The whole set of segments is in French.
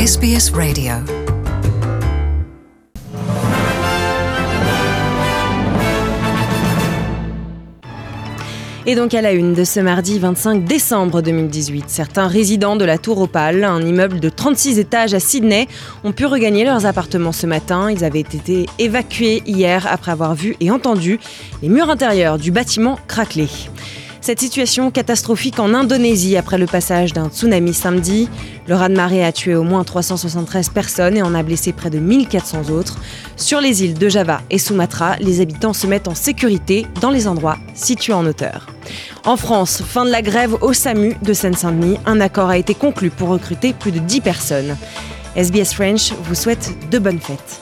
SBS Radio. Et donc à la une de ce mardi 25 décembre 2018, certains résidents de la Tour Opale, un immeuble de 36 étages à Sydney, ont pu regagner leurs appartements ce matin. Ils avaient été évacués hier après avoir vu et entendu les murs intérieurs du bâtiment craqueler. Cette situation catastrophique en Indonésie après le passage d'un tsunami samedi. Le raz-de-marée a tué au moins 373 personnes et en a blessé près de 1400 autres. Sur les îles de Java et Sumatra, les habitants se mettent en sécurité dans les endroits situés en hauteur. En France, fin de la grève au SAMU de Seine-Saint-Denis. Un accord a été conclu pour recruter plus de 10 personnes. SBS French vous souhaite de bonnes fêtes.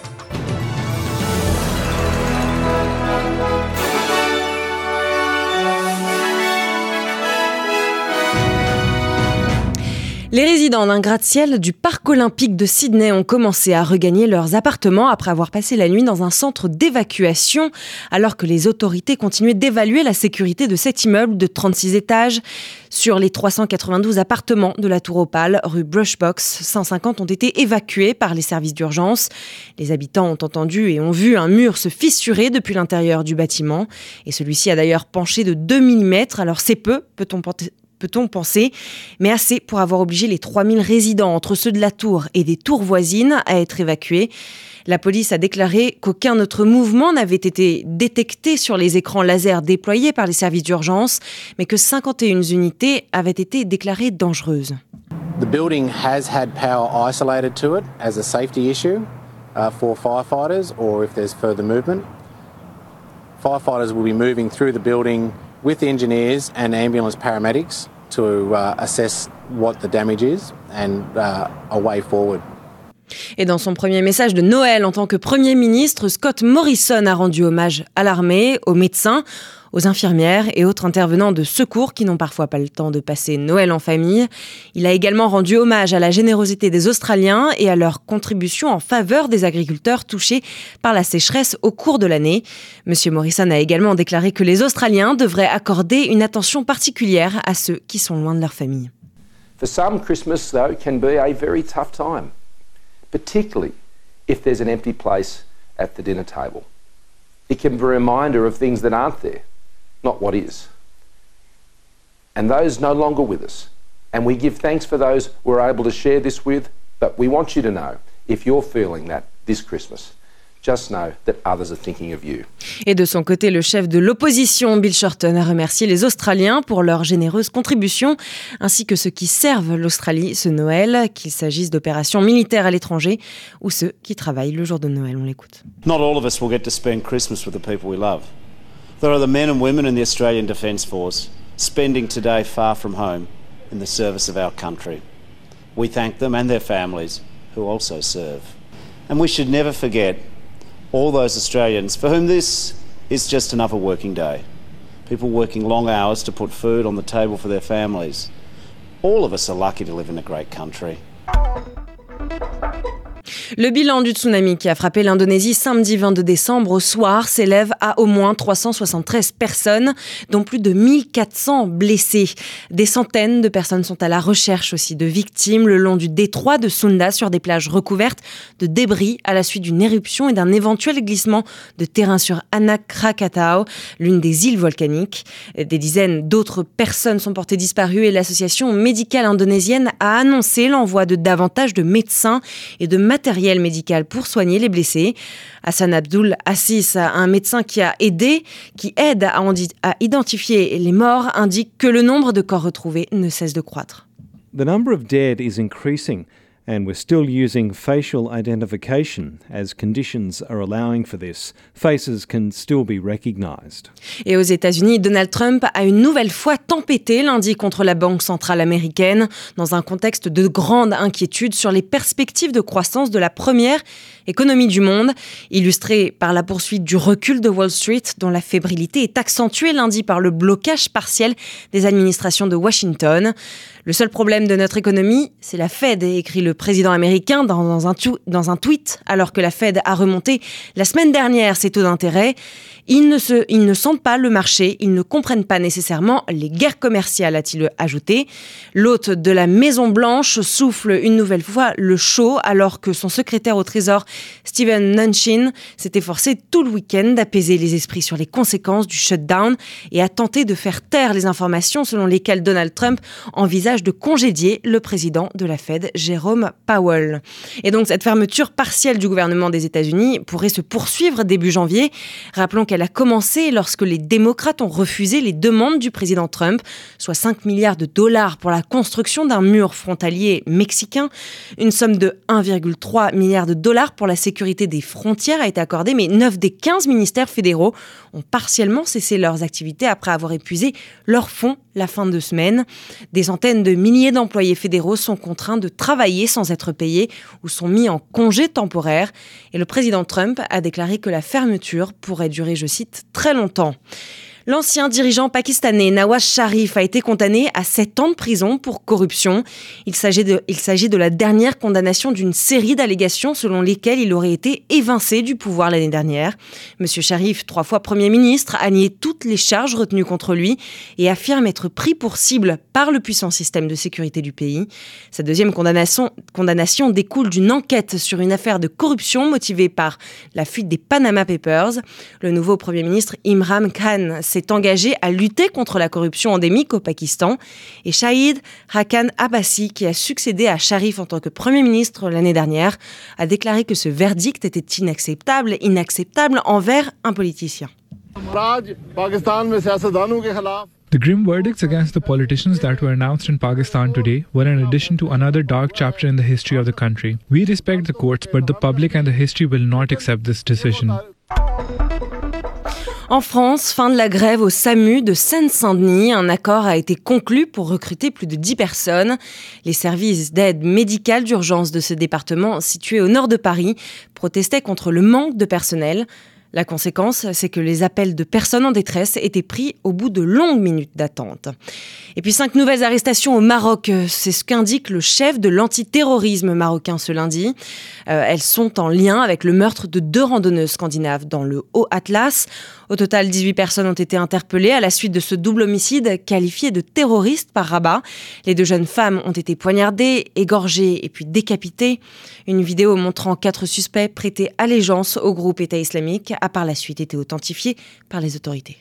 Les résidents d'un gratte-ciel du parc olympique de Sydney ont commencé à regagner leurs appartements après avoir passé la nuit dans un centre d'évacuation, alors que les autorités continuaient d'évaluer la sécurité de cet immeuble de 36 étages. Sur les 392 appartements de la Tour Opale, rue Brushbox, 150 ont été évacués par les services d'urgence. Les habitants ont entendu et ont vu un mur se fissurer depuis l'intérieur du bâtiment. Et celui-ci a d'ailleurs penché de 2 mm, alors c'est peu, peut-on penser, mais assez pour avoir obligé les 3000 résidents entre ceux de la tour et des tours voisines à être évacués. La police a déclaré qu'aucun autre mouvement n'avait été détecté sur les écrans laser déployés par les services d'urgence, mais que 51 unités avaient été déclarées dangereuses. The building has had power isolated to it as a safety issue for firefighters or if there's further movement. Firefighters will be moving through the building with engineers and ambulance paramedics to assess what the damage is and a way forward. Et dans son premier message de Noël en tant que Premier ministre, Scott Morrison a rendu hommage à l'armée, aux médecins, aux infirmières et autres intervenants de secours qui n'ont parfois pas le temps de passer Noël en famille. Il a également rendu hommage à la générosité des Australiens et à leur contribution en faveur des agriculteurs touchés par la sécheresse au cours de l'année. Monsieur Morrison a également déclaré que les Australiens devraient accorder une attention particulière à ceux qui sont loin de leur famille. For some, Christmas, though, can be a very tough time, particularly if there's an empty place at the dinner table. It can be a reminder of things that aren't there, not what is. And those no longer with us. And we give thanks for those we're able to share this with, but we want you to know, if you're feeling that this Christmas, just know that others are thinking of you. Et de son côté, le chef de l'opposition, Bill Shorten, a remercié les Australiens pour leur généreuse contribution, ainsi que ceux qui servent l'Australie ce Noël, qu'il s'agisse d'opérations militaires à l'étranger ou ceux qui travaillent le jour de Noël. On l'écoute. Not all of us will get to spend Christmas with the people we love. There are the men and women in the Australian Defence Force spending today far from home in the service of our country. We thank them and their families who also serve. And we should never forget all those Australians for whom this is just another working day. People working long hours to put food on the table for their families. All of us are lucky to live in a great country. Le bilan du tsunami qui a frappé l'Indonésie samedi 22 décembre au soir s'élève à au moins 373 personnes, dont plus de 1400 blessés. Des centaines de personnes sont à la recherche aussi de victimes le long du détroit de Sunda sur des plages recouvertes de débris à la suite d'une éruption et d'un éventuel glissement de terrain sur Anak Krakatau, l'une des îles volcaniques. Des dizaines d'autres personnes sont portées disparues et l'association médicale indonésienne a annoncé l'envoi de davantage de médecins et de matériel médical pour soigner les blessés. Hassan Abdul Assis, un médecin qui aide à identifier les morts, indique que le nombre de corps retrouvés ne cesse de croître. The number of dead is increasing and we're still using facial identification as conditions are allowing for this. Faces can still be recognized. Et aux États-Unis, Donald Trump a une nouvelle fois tempêté lundi contre la Banque centrale américaine dans un contexte de grande inquiétude sur les perspectives de croissance de la première économie du monde, illustrée par la poursuite du recul de Wall Street dont la fébrilité est accentuée lundi par le blocage partiel des administrations de Washington. Le seul problème de notre économie, c'est la Fed, écrit le président américain dans un tweet, alors que la Fed a remonté la semaine dernière ses taux d'intérêt. Ils ne sentent pas le marché, ils ne comprennent pas nécessairement les guerres commerciales, a-t-il ajouté. L'hôte de la Maison-Blanche souffle une nouvelle fois le chaud, alors que son secrétaire au Trésor, Steven Mnuchin, s'est efforcé tout le week-end d'apaiser les esprits sur les conséquences du shutdown et a tenté de faire taire les informations selon lesquelles Donald Trump envisage de congédier le président de la Fed, Jerome Powell. Et donc cette fermeture partielle du gouvernement des États-Unis pourrait se poursuivre début janvier. Rappelons qu'elle a commencé lorsque les démocrates ont refusé les demandes du président Trump, soit 5 milliards de dollars pour la construction d'un mur frontalier mexicain. Une somme de 1,3 milliard de dollars pour la sécurité des frontières a été accordée, mais 9 des 15 ministères fédéraux ont partiellement cessé leurs activités après avoir épuisé leurs fonds la fin de semaine. Des centaines de milliers d'employés fédéraux sont contraints de travailler sans être payés ou sont mis en congé temporaire. Et le président Trump a déclaré que la fermeture pourrait durer, je cite, très longtemps. L'ancien dirigeant pakistanais Nawaz Sharif a été condamné à 7 ans de prison pour corruption. Il s'agit de la dernière condamnation d'une série d'allégations selon lesquelles il aurait été évincé du pouvoir l'année dernière. Monsieur Sharif, 3 fois Premier ministre, a nié toutes les charges retenues contre lui et affirme être pris pour cible par le puissant système de sécurité du pays. Sa deuxième condamnation découle d'une enquête sur une affaire de corruption motivée par la fuite des Panama Papers. Le nouveau Premier ministre Imran Khan s'est engagé à lutter contre la corruption endémique au Pakistan. Et Shahid Haqqan Abbasi, qui a succédé à Sharif en tant que Premier ministre l'année dernière, a déclaré que ce verdict était inacceptable envers un politicien. The grim verdicts against the politicians that were announced in Pakistan today were an addition to another dark chapter in the history of the country. We respect the courts, but the public and the history will not accept this decision. En France, fin de la grève au SAMU de Seine-Saint-Denis. Un accord a été conclu pour recruter plus de 10 personnes. Les services d'aide médicale d'urgence de ce département, situé au nord de Paris, protestaient contre le manque de personnel. La conséquence, c'est que les appels de personnes en détresse étaient pris au bout de longues minutes d'attente. Et puis 5 nouvelles arrestations au Maroc, c'est ce qu'indique le chef de l'antiterrorisme marocain ce lundi. Elles sont en lien avec le meurtre de 2 randonneuses scandinaves dans le Haut-Atlas. Au total, 18 personnes ont été interpellées à la suite de ce double homicide qualifié de terroriste par Rabat. Les 2 jeunes femmes ont été poignardées, égorgées et puis décapitées. Une vidéo montrant 4 suspects prêter allégeance au groupe État islamique a par la suite été authentifiée par les autorités.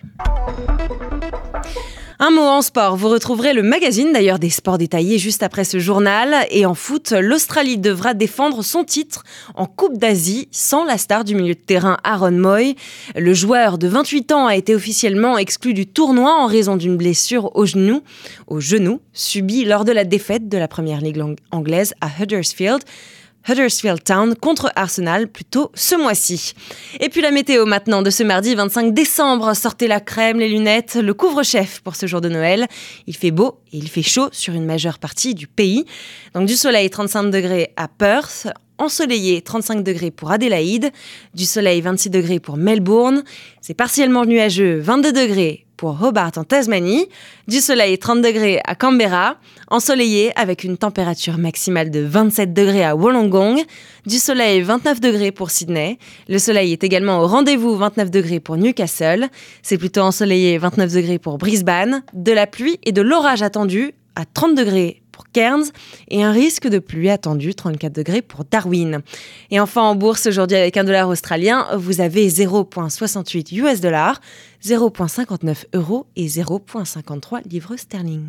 Un mot en sport, vous retrouverez le magazine d'ailleurs des sports détaillés juste après ce journal. Et en foot, l'Australie devra défendre son titre en Coupe d'Asie sans la star du milieu de terrain Aaron Mooy. Le joueur de 28 ans a été officiellement exclu du tournoi en raison d'une blessure au genou subie lors de la défaite de la première ligue anglaise à Huddersfield Town contre Arsenal plus tôt ce mois-ci. Et puis la météo maintenant de ce mardi 25 décembre. Sortez la crème, les lunettes, le couvre-chef pour ce jour de Noël. Il fait beau et il fait chaud sur une majeure partie du pays. Donc du soleil, 35 degrés à Perth. Ensoleillé, 35 degrés pour Adélaïde. Du soleil, 26 degrés pour Melbourne. C'est partiellement nuageux, 22 degrés pour Hobart en Tasmanie. Du soleil, 30 degrés à Canberra. Ensoleillé avec une température maximale de 27 degrés à Wollongong. Du soleil, 29 degrés pour Sydney. Le soleil est également au rendez-vous, 29 degrés pour Newcastle. C'est plutôt ensoleillé, 29 degrés pour Brisbane. De la pluie et de l'orage attendu à 30 degrés pour Cairns et un risque de pluie attendu, 34 degrés pour Darwin. Et enfin en bourse aujourd'hui avec $1 australien, vous avez 0,68 US dollars, 0,59 euros et 0,53 livres sterling.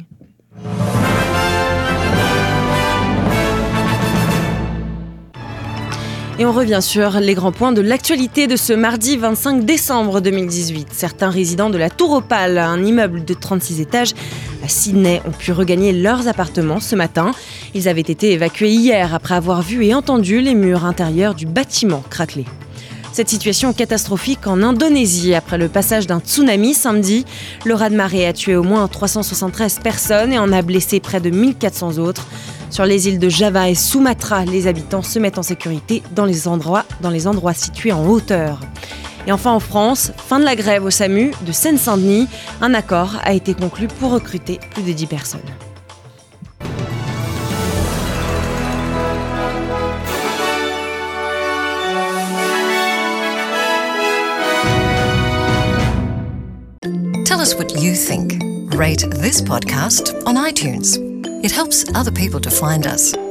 Et on revient sur les grands points de l'actualité de ce mardi 25 décembre 2018. Certains résidents de la Tour Opale, un immeuble de 36 étages à Sydney, ont pu regagner leurs appartements ce matin. Ils avaient été évacués hier après avoir vu et entendu les murs intérieurs du bâtiment craqueler. Cette situation catastrophique en Indonésie après le passage d'un tsunami samedi. Le raz-de-marée a tué au moins 373 personnes et en a blessé près de 1400 autres. Sur les îles de Java et Sumatra, les habitants se mettent en sécurité dans les endroits situés en hauteur. Et enfin en France, fin de la grève au SAMU de Seine-Saint-Denis. Un accord a été conclu pour recruter plus de 10 personnes. us what you think. Rate this podcast on iTunes. It helps other people to find us.